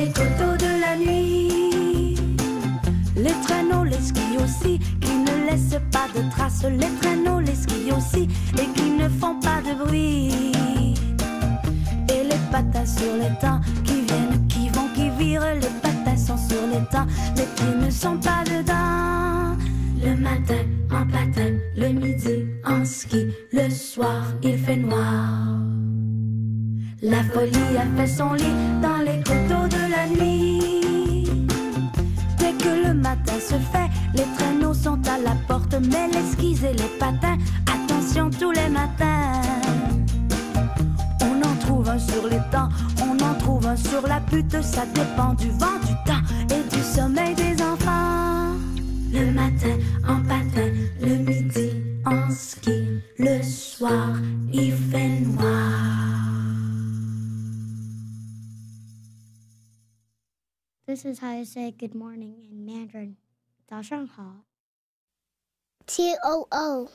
les coteaux de la nuit. Les traîneaux, les skis aussi, qui ne laissent pas de traces. Les traîneaux, les skis aussi, et qui ne font pas de bruit. Et les patins sur les temps, qui viennent, qui vont, qui virent. Les patins sont sur les temps, les pieds ne sont pas dedans. Le matin en patin, le midi en ski, le soir il fait noir. La folie a fait son lit dans les coteaux de la nuit. Dès que le matin se fait, les traîneaux sont à la porte, mais les skis et les patins, attention tous les matins. On en trouve un sur les temps, on en trouve un sur la butte, ça dépend du vent, du temps et du sommeil des enfants. Le matin en patin, le midi en ski, le soir il fait noir. This is how you say good morning in Mandarin. 早上好。 TOO